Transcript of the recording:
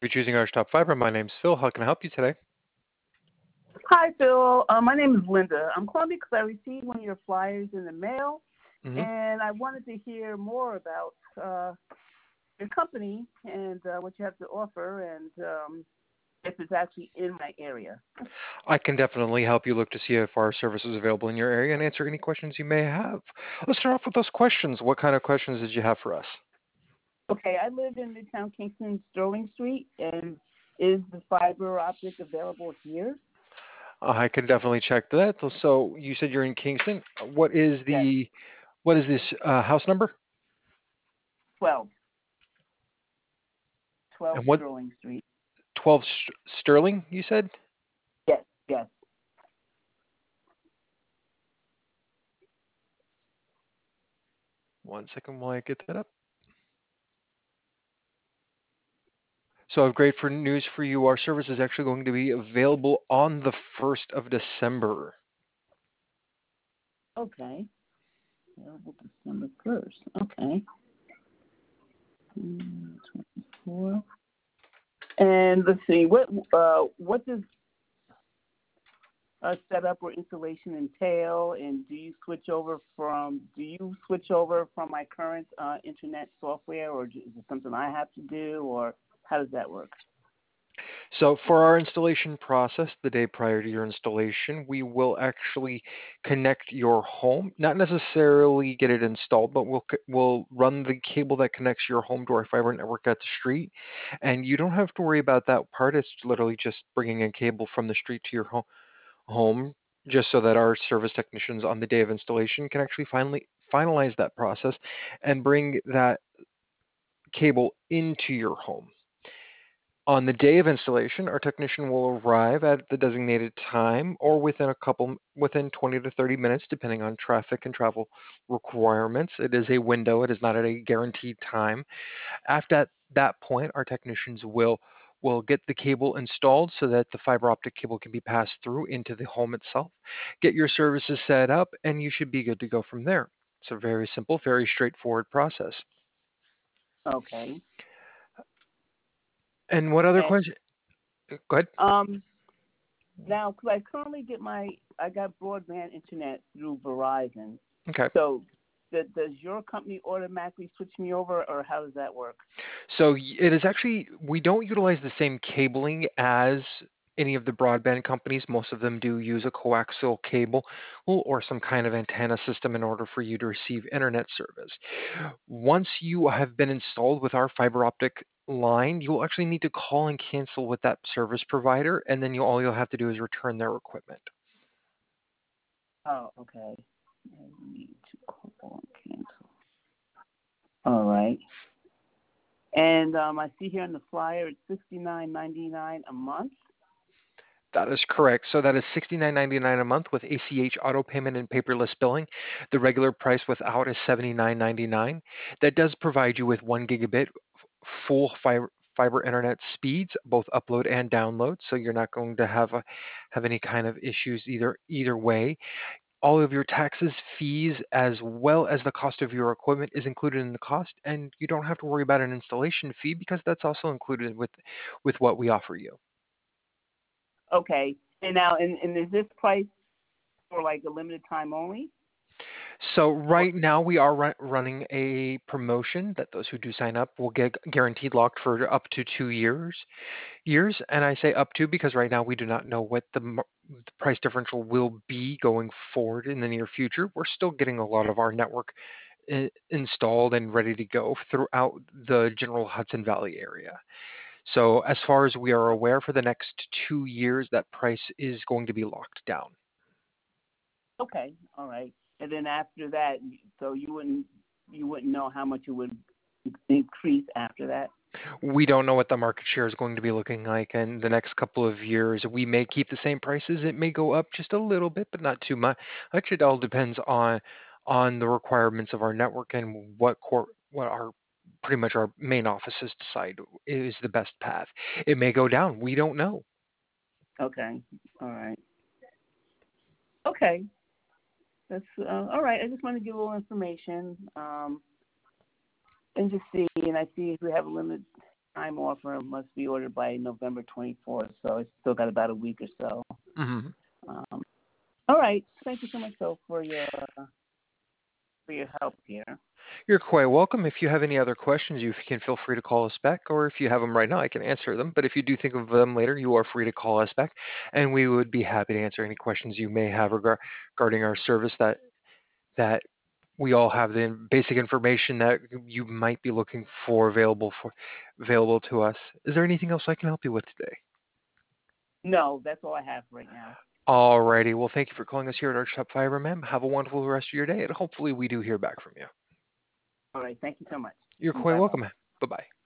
For choosing Arch Top Fiber. My name's Phil. How can I help you today? Hi, Phil. My name is Linda. I'm calling because I received one of your flyers in the mail, hmm and I wanted to hear more about your company and what you have to offer, and if it's actually in my area. I can definitely help you look to see if our service is available in your area and answer any questions you may have. Let's start off with those questions. What kind of questions did you have for us? Okay, I live in Midtown Kingston, Sterling Street, and is the fiber optic available here? I can definitely check that. So you said you're in Kingston. What is Yes, the what is this house number? 12, 12 And what Sterling Street. 12 Sterling? You said. Yes, yes. One second while I get that up. So I have great for news for you. Our service is actually going to be available on the 1st of December. Okay. Available December 1st. Okay. 24. And let's see, what does setup or installation entail? And do you switch over from my current internet software, or is it something I have to do, or how does that work? So for our installation process, the day prior to your installation, we will actually connect your home, not necessarily get it installed, but we'll run the cable that connects your home to our fiber network at the street, and you don't have to worry about that part. It's literally just bringing a cable from the street to your home, just so that our service technicians on the day of installation can actually finally finalize that process and bring that cable into your home. On the day of installation, our technician will arrive at the designated time or within 20 to 30 minutes, depending on traffic and travel requirements. It is a window, it is not at a guaranteed time. After that point, our technicians will get the cable installed so that the fiber optic cable can be passed through into the home itself, get your services set up, and you should be good to go from there. It's a very simple, very straightforward process. Okay. And what other And question? Go ahead. um, now, because I currently I got broadband internet through Verizon. Okay. So, does your company automatically switch me over, or how does that work? So it is actually, we don't utilize the same cabling as any of the broadband companies. Most of them do use a coaxial cable or some kind of antenna system in order for you to receive internet service. Once you have been installed with our fiber optic line, you'll actually need to call and cancel with that service provider, and then all you'll have to do is return their equipment. Oh, okay. I need to call and cancel. All right. And I see here on the flyer it's $69.99 a month. That is correct. So that is $69.99 a month with ACH auto payment and paperless billing. The regular price without is $79.99. That does provide you with 1 gigabit full fiber internet speeds, both upload and download. So you're not going to have any kind of issues either way. All of your taxes, fees, as well as the cost of your equipment is included in the cost, and you don't have to worry about an installation fee because that's also included with what we offer you. Okay. And now, and is this price for like a limited time only? So Or right now we are running a promotion that those who do sign up will get guaranteed locked for up to 2 years. And I say up to because right now we do not know what the price differential will be going forward in the near future. We're still getting a lot of our network installed and ready to go throughout the general Hudson Valley area. So as far as we are aware, for the next 2 years, that price is going to be locked down. okay, all right. And then after that, so you wouldn't know how much it would increase after that. We don't know what the market share is going to be looking like in the next couple of years. We may keep the same prices. It may go up just a little bit, but not too much. Actually, it all depends on the requirements of our network and what our pretty much our main offices decide is the best path. It may go down. We don't know. Okay, all right. Okay, that's all right. I just want to give a little information and just see. And I see if we have a limit. time offer must be ordered by November 24th, so it's still got about a week or so. Mm-hmm. Um, all right. Thank you so much, though, for your help here. You're quite welcome. If you have any other questions, you can feel free to call us back, or if you have them right now, I can answer them. But if you do think of them later, you are free to call us back, and we would be happy to answer any questions you may have regarding our service that we all have the basic information that you might be looking for available to us. Is there anything else I can help you with today? No, that's all I have right now. Alrighty. Well, thank you for calling us here at Archtop Fiber, ma'am. Have a wonderful rest of your day, and hopefully we do hear back from you. All right. Thank you so much. You're quite Bye bye. welcome, ma'am. Bye-bye.